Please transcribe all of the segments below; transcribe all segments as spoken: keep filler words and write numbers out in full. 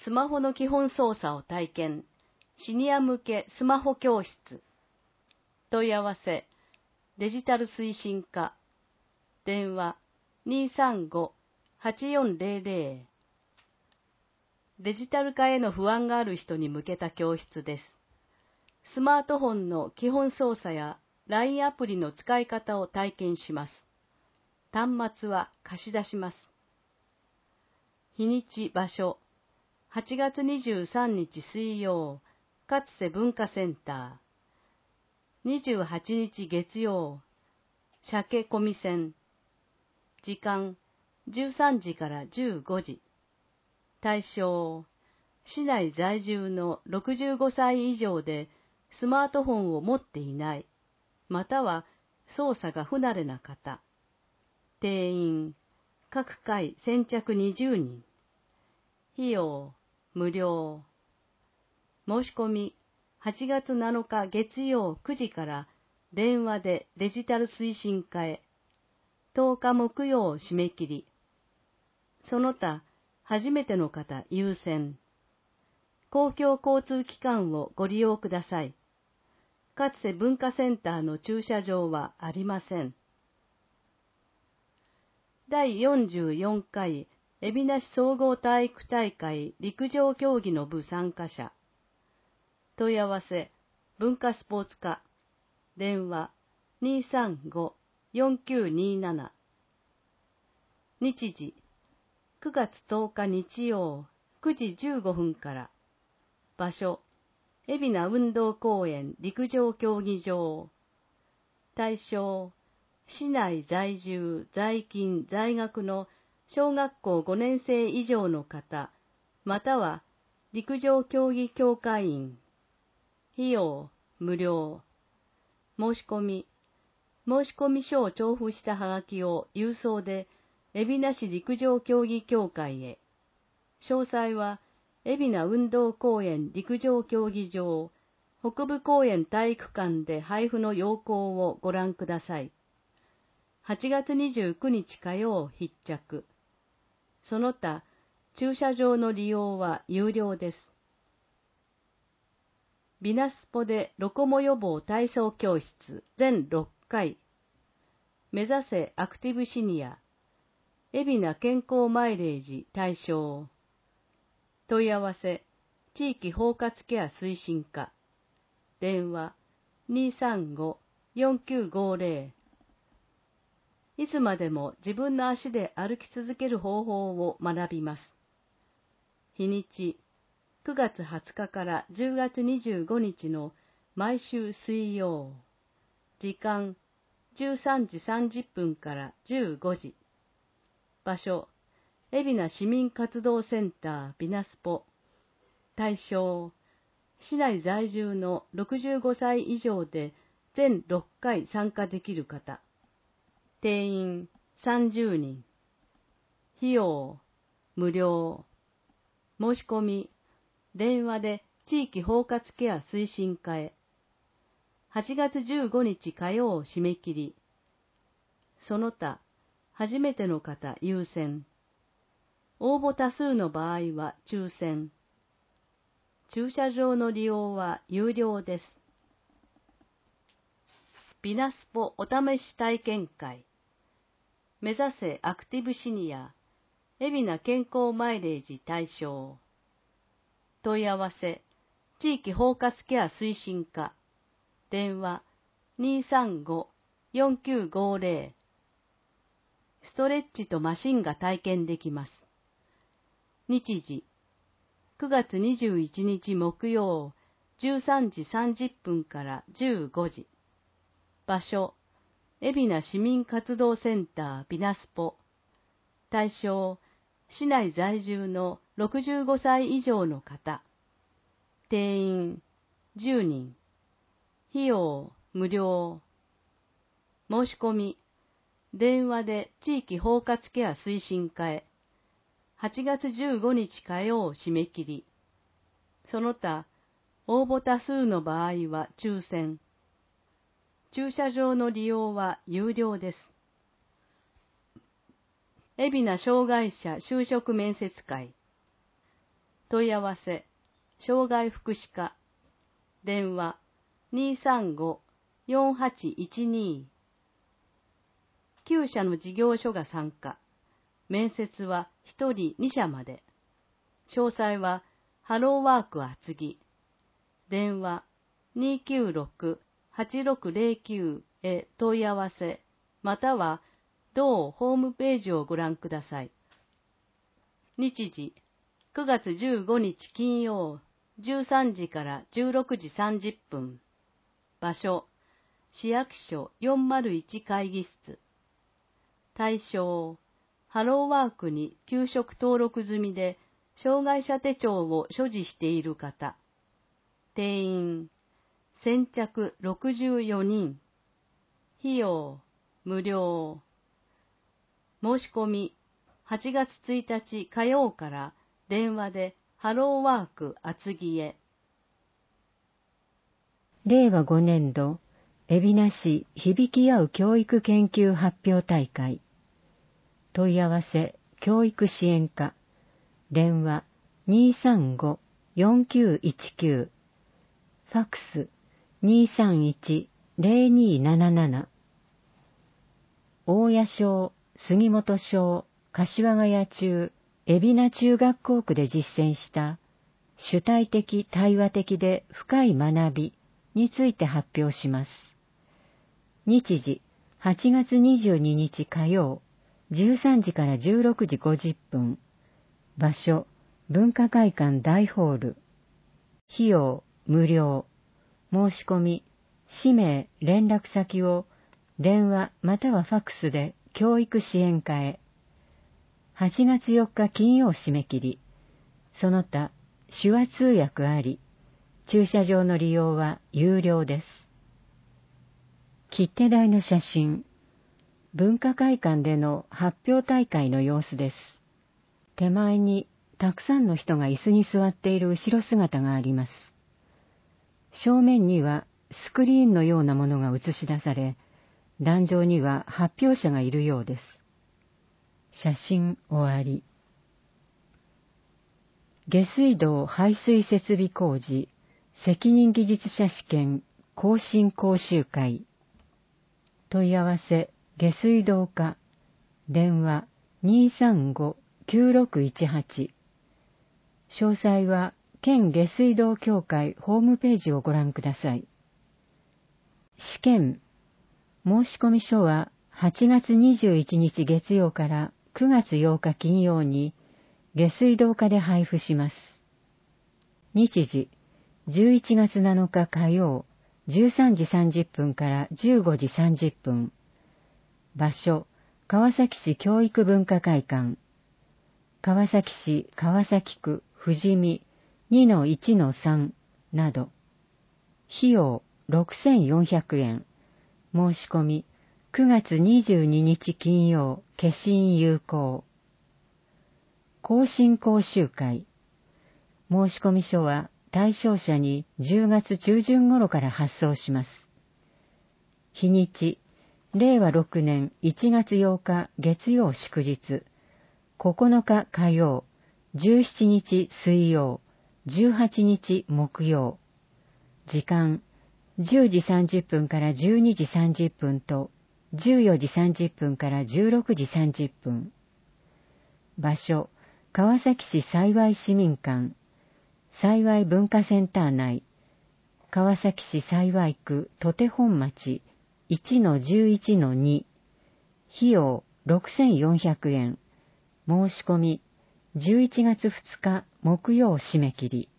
スマホの基本操作を体験、シニア向けスマホ教室。問い合わせ、デジタル推進課、電話 にーさんご はちよんゼロゼロ。デジタル化への不安がある人に向けた教室です。スマートフォンの基本操作や ライン アプリの使い方を体験します。端末は貸し出します。日にち、場所、はちがつにじゅうさんにち水曜、勝瀬文化センター。にじゅうはちにち月曜、鮭込み線。時間、じゅうさんじからじゅうごじ。対象、市内在住のろくじゅうごさい以上でスマートフォンを持っていない、または操作が不慣れな方。定員、各回先着にじゅうにん。費用、無料。申し込み、はちがつなのか月曜くじから電話でデジタル推進課へ。とおか木曜締め切り。その他、初めての方優先。公共交通機関をご利用ください。勝瀬文化センターの駐車場はありません。だいよんじゅうよんかい海老名市総合体育大会陸上競技の部参加者。問い合わせ、文化スポーツ課。電話 にーさんご よんきゅうにーなな。日時、くがつとおか日曜くじじゅうごふんから。場所、海老名運動公園陸上競技場。対象、市内在住、在勤、在学の小学校ごねんせい以上の方、または陸上競技協会員。費用、無料。申し込み、申込書を調布したはがきを郵送で、海老名市陸上競技協会へ。詳細は、海老名運動公園陸上競技場、北部公園体育館で配布の要項をご覧ください。はちがつにじゅうくにち火曜必着。その他、駐車場の利用は有料です。ビナスポでロコモ予防体操教室全ろっかい。目指せアクティブシニア。海老名健康マイレージ対象。問い合わせ、地域包括ケア推進課。電話 にーさんご よんきゅうごゼロ。いつまでも自分の足で歩き続ける方法を学びます。日にち、くがつはつかからじゅうがつにじゅうごにちの毎週水曜。時間、じゅうさんじさんじゅっぷんからじゅうごじ。場所、海老名市民活動センタービナスポ。対象、市内在住のろくじゅうごさい以上で全ろっかい参加できる方。定員さんじゅうにん。費用、無料。申し込み、電話で地域包括ケア推進課へ。はちがつじゅうごにち火曜締め切り。その他、初めての方優先。応募多数の場合は抽選。駐車場の利用は有料です。ビナスポお試し体験会。目指せアクティブシニア。海老名健康マイレージ対象。問い合わせ、地域包括ケア推進課。電話 にーさんご よんきゅうごゼロ。ストレッチとマシンが体験できます。日時、くがつにじゅういちにち木曜、じゅうさんじさんじゅっぷんからじゅうごじ。場所、海老名市民活動センタービナスポ。対象、市内在住のろくじゅうごさい以上の方。定員じゅうにん。費用無料。申し込み、電話で地域包括ケア推進課へ。はちがつじゅうごにち火曜締め切り。その他、応募多数の場合は抽選。駐車場の利用は有料です。海老名障害者就職面接会。 問い合わせ、障害福祉課、電話 にーさんごーよんはちいちにー。きゅう社の事業所が参加。面接はひとりに社まで。詳細はハローワーク厚木。電話 にーきゅうろくはちろくゼロきゅう へ問い合わせ、または同ホームページをご覧ください。日時、くがつじゅうごにち金曜、じゅうさんじからじゅうろくじさんじゅっぷん。場所、市役所よんまるいち会議室。対象、ハローワークに給食登録済みで、障害者手帳を所持している方。定員、先着ろくじゅうよにん。費用、無料。申し込み、はちがつついたち火曜から電話でハローワーク厚木へ。 れいわごねん度、海老名市響き合う教育研究発表大会。問い合わせ、教育支援課。電話 にーさんごーよんきゅういちきゅう。ファックス にーさんいちゼロにーなななな。大谷小、杉本小、柏ヶ谷中、海老名中学校区で実践した主体的対話的で深い学びについて発表します。日時、はちがつにじゅうににち火曜、じゅうさんじからじゅうろくじごじゅっぷん。場所、文化会館大ホール。費用、無料。申し込み、氏名、連絡先を電話またはファックスで教育支援課へ。はちがつよっか金曜締め切り。その他、手話通訳あり。駐車場の利用は有料です。切手台の写真。文化会館での発表大会の様子です。手前にたくさんの人が椅子に座っている後ろ姿があります。正面にはスクリーンのようなものが映し出され、壇上には発表者がいるようです。写真終わり。下水道排水設備工事責任技術者試験更新講習会。問い合わせ下水道課。電話 にーさんごーきゅうろくいちはち。詳細は県下水道協会ホームページをご覧ください。試験申込書ははちがつにじゅういちにち月曜からくがつようか金曜に下水道課で配布します。日時じゅういちがつなのか火曜じゅうさんじさんじゅっぷんからじゅうごじさんじゅっぷん。場所川崎市教育文化会館。川崎市川崎区富士見 にのいちのさん など。費用ろくせんよんひゃくえん。申し込みくがつにじゅうににち金曜消印有効。更新講習会。申込書は対象者にじゅうがつちゅうじゅん頃から発送します。日にちれいわろくねんいちがつようか月曜祝日、ここのか火曜、じゅうしちにち水曜、じゅうはちにち木曜。時間じゅうじさんじゅっぷんからじゅうにじさんじゅっぷんとじゅうよじさんじゅっぷんからじゅうろくじさんじゅっぷん。場所川崎市幸市民館、幸文化センター内、川崎市幸区土手本町 いちのじゅういちのに。費用ろくせんよんひゃくえん。申し込みじゅういちがつふつか木曜締め切り。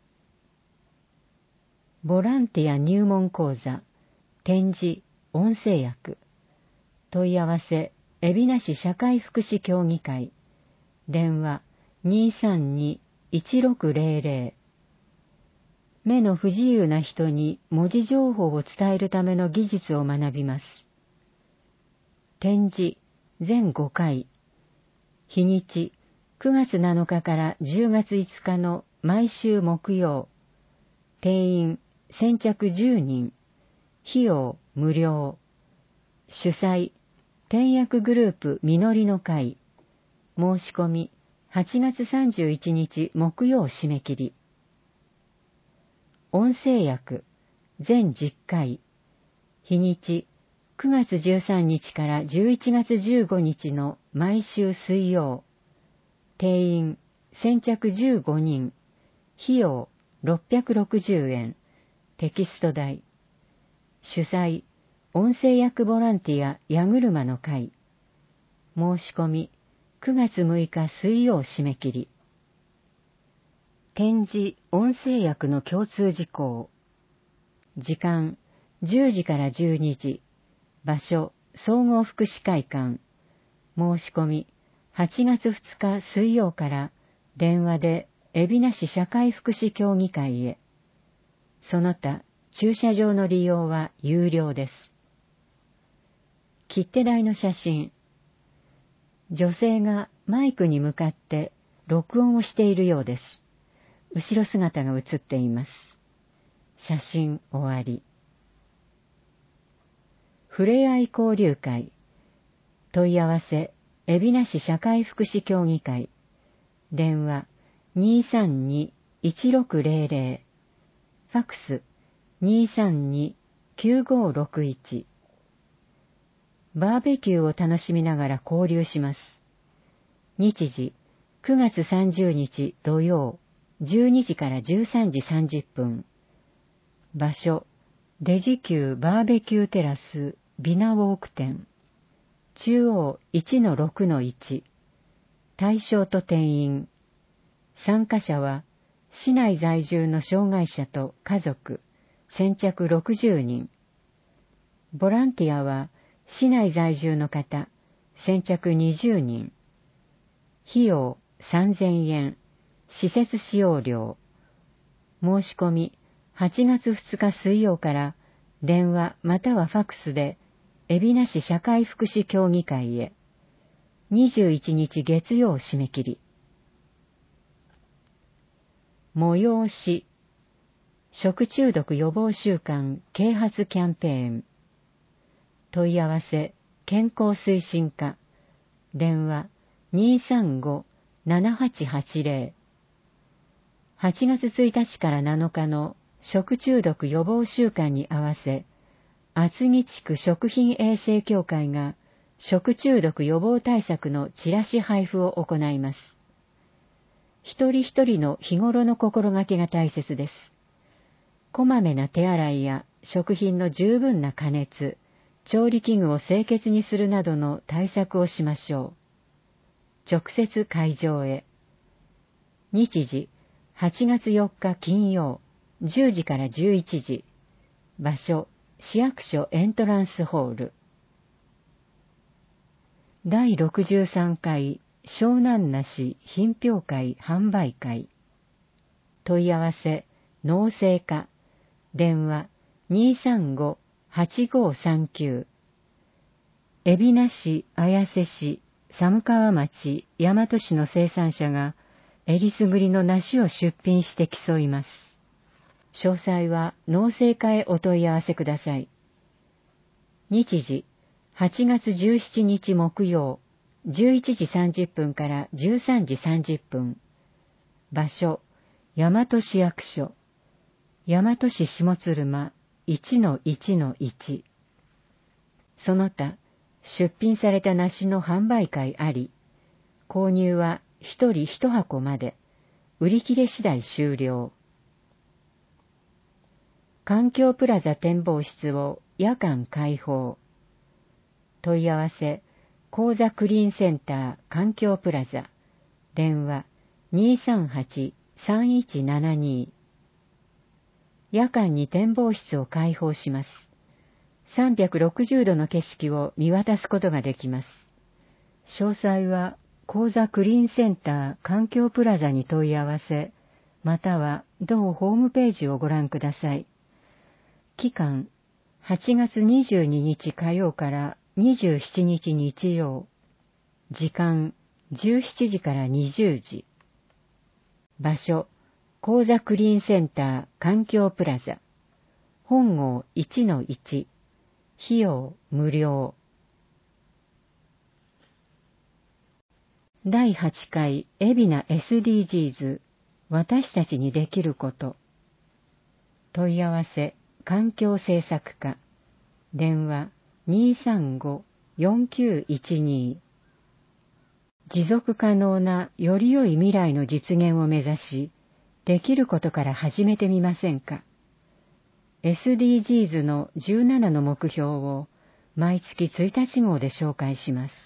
ボランティア入門講座展示音声訳。問い合わせ海老名市社会福祉協議会。電話 にーさんにーいちろくゼロゼロ。目の不自由な人に文字情報を伝えるための技術を学びます。展示全ごかい。日にちくがつなのかからじゅうがついつかの毎週木曜。定員先着じゅうにん。費用無料。主催天薬グループみのりの会。申し込みはちがつさんじゅういちにち木曜締め切り。音声訳全じゅっかい。日にちくがつじゅうさんにちからじゅういちがつじゅうごにちの毎週水曜。定員先着じゅうごにん。費用ろっぴゃくろくじゅうえん。テキスト代。主催音声訳ボランティア矢車の会。申し込みくがつむいか水曜締め切り。展示音声訳の共通事項。時間じゅうじからじゅうにじ。場所総合福祉会館。申し込みはちがつふつか水曜から電話で海老名市社会福祉協議会へ。その他駐車場の利用は有料です。切手台の写真。女性がマイクに向かって録音をしているようです。後ろ姿が写っています。写真終わり。ふれあい交流会。問い合わせ海老名市社会福祉協議会。電話 にーさんにーいちろくぜろぜろ。ファックス にーさんにーきゅうごろくいち。バーベキューを楽しみながら交流します。日時くがつさんじゅうにち土曜じゅうにじからじゅうさんじさんじゅっぷん。場所デジキューバーベキューテラスビナウォーク店。中央 いちのろくのいち。対象と定員。参加者は市内在住の障害者と家族先着ろくじゅうにん。ボランティアは市内在住の方先着にじゅうにん。費用さんぜんえん。施設使用料。申し込みはちがつふつか水曜から電話またはファックスで海老名市社会福祉協議会へ。にじゅういちにち月曜締め切り。催し食中毒予防週間啓発キャンペーン。問い合わせ健康推進課。電話 にーさんごーななはちはちぜろ。はちがつついたちからなのかの食中毒予防週間に合わせ、厚木地区食品衛生協会が食中毒予防対策のチラシ配布を行います。一人一人の日頃の心がけが大切です。こまめな手洗いや食品の十分な加熱、調理器具を清潔にするなどの対策をしましょう。直接会場へ。日時はちがつよっか金曜じゅうじからじゅういちじ。場所市役所エントランスホール。だいろくじゅうさんかい湘南梨品評会販売会。問い合わせ農政課。電話 にーさんごーはちごーさんきゅう。海老名市、綾瀬市、寒川町、大和市の生産者がえりすぐりの梨を出品して競います。詳細は農政課へお問い合わせください。日時はちがつじゅうしちにち木曜じゅういちじさんじゅっぷんからじゅうさんじさんじゅっぷん。場所大和市役所。大和市下鶴間 いちのいちのいち。その他出品された梨の販売会あり、購入は一人一箱まで、売り切れ次第終了。環境プラザ展望室を夜間開放。問い合わせ講座クリーンセンター環境プラザ。電話 にーさんはちさんいちななに。夜間に展望室を開放します。さんびゃくろくじゅうどの景色を見渡すことができます。詳細は講座クリーンセンター環境プラザに問い合わせ、または同ホームページをご覧ください。期間はちがつにじゅうににち火曜からにじゅうしちにち日曜。時間じゅうしちじからにじゅうじ。場所講座クリーンセンター環境プラザ。本号 いちのいち。費用無料。 だいはちかい海老名 エスディージーズ 私たちにできること。問い合わせ環境政策課電話 にーさんご よんきゅういちに。持続可能なより良い未来の実現を目指し、できることから始めてみませんか。エスディージーズ のじゅうななの目標を毎月ついたち号で紹介します。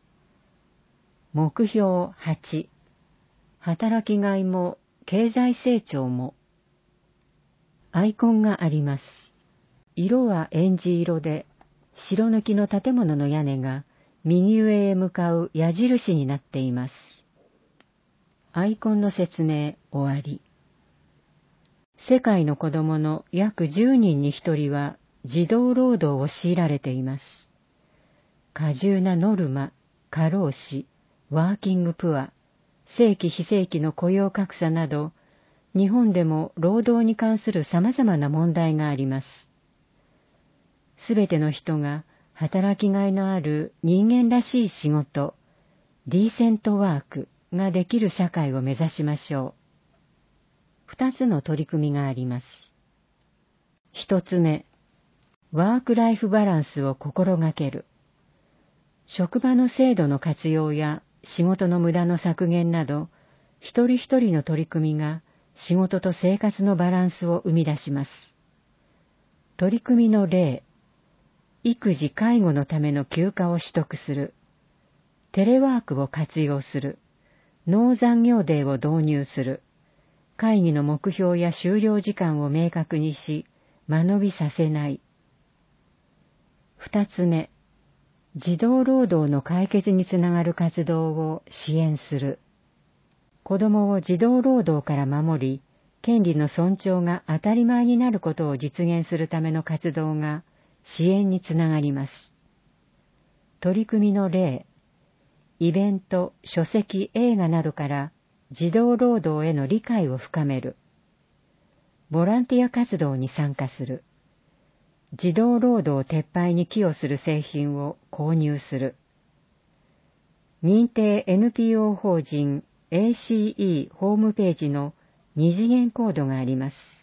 目標はち、働きがいも経済成長も。アイコンがあります。色はエンジ色で、白抜きの建物の屋根が右上へ向かう矢印になっています。アイコンの説明終わり。世界の子供の約じゅうにんにひとりは児童労働を強いられています。過重なノルマ、過労死、ワーキングプア、正規非正規の雇用格差など、日本でも労働に関する様々な問題があります。すべての人が働きがいのある人間らしい仕事、ディーセントワークができる社会を目指しましょう。二つの取り組みがあります。一つ目、ワークライフバランスを心がける。職場の制度の活用や仕事の無駄の削減など、一人一人の取り組みが仕事と生活のバランスを生み出します。取り組みの例、育児・介護のための休暇を取得する。テレワークを活用する。ノー残業デーを導入する。会議の目標や終了時間を明確にし、間延びさせない。二つ目、児童労働の解決につながる活動を支援する。子供を児童労働から守り、権利の尊重が当たり前になることを実現するための活動が支援につながります。取り組みの例、イベント、書籍、映画などから児童労働への理解を深める。ボランティア活動に参加する。児童労働撤廃に寄与する製品を購入する。認定 エヌピーオー 法人 エーシーイー ホームページの二次元コードがあります。